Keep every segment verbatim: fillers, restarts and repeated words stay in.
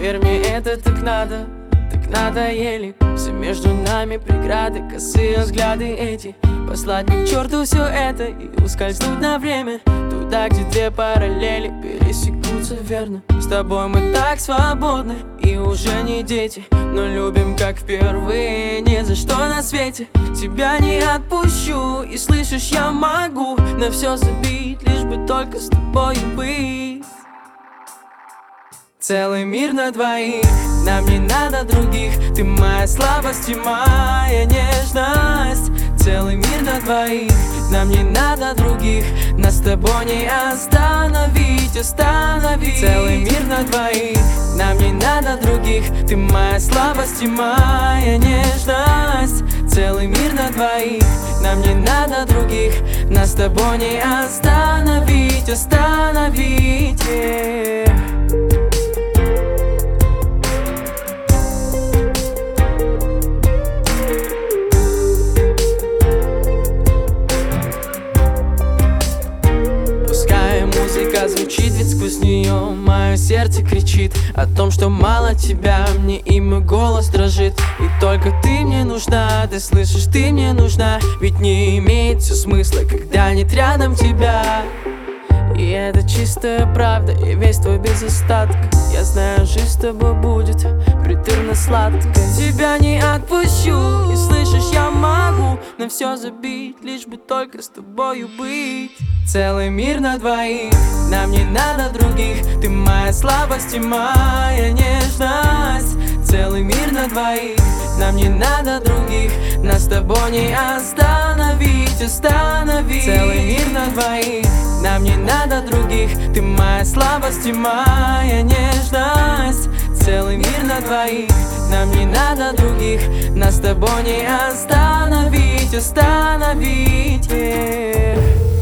Поверь мне, это так надо, так надоели все между нами преграды, косые взгляды эти. Послать мне к черту все это и ускользнуть на время туда, где две параллели пересекутся верно. С тобой мы так свободны и уже не дети, но любим как впервые, ни за что на свете. Тебя не отпущу, и слышишь, я могу на все забить, лишь бы только с тобой быть. Целый мир на двоих, нам не надо других. Ты моя слабость и моя нежность. Целый мир на двоих, нам не надо других. Нас с тобой не остановить, остановить. Целый мир на двоих, нам не надо других. Ты моя слабость и моя нежность. Целый мир на двоих, нам не надо других. Нас с тобой не остановить, остановить, yeah. Звучит, ведь сквозь нее мое сердце кричит о том, что мало тебя, мне и мой голос дрожит. И только ты мне нужна, ты слышишь, ты мне нужна. Ведь не имеет все смысла, когда нет рядом тебя. И это чистая правда, и весь твой без остатка. Я знаю, жизнь с тобой будет приторно-сладкой. Тебя не отпущу, и слышишь, я могу на все забить, лишь бы только с тобою быть. Целый мир на двоих, нам не надо других. Ты моя слабость и моя нежность. Целый мир на двоих, нам не надо других. Нас с тобой не остановить, остановить. Целый мир на двоих, нам не надо других. Ты моя слабость и моя нежность. Целый мир на двоих, нам не надо других. Нас с тобой не остановить, остановить, yeah.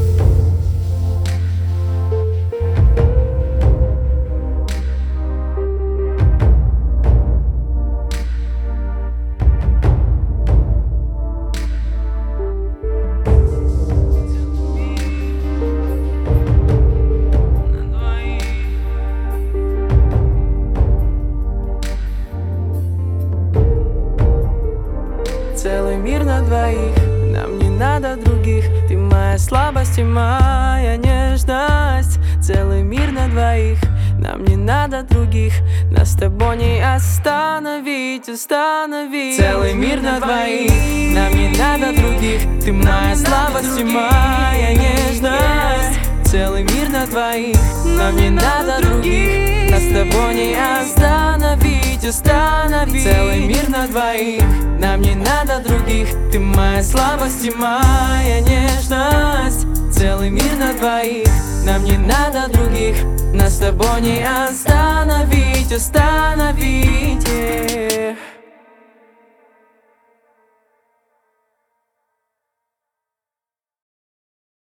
Целый мир на двоих, нам не надо других. Ты моя слабость и моя нежность. Целый мир на двоих, нам не надо других. Нас с тобой не остановить, остановить. Целый мир на двоих, нам не надо других. Ты моя слабость и моя нежность. Целый мир на двоих, нам не надо других. Нас с тобой не остановить, остановить. Целый мир на двоих, нам не надо других. Ты моя слабость и моя нежность. Целый мир на двоих, нам не надо других. Нас с тобой не остановить, остановить, yeah.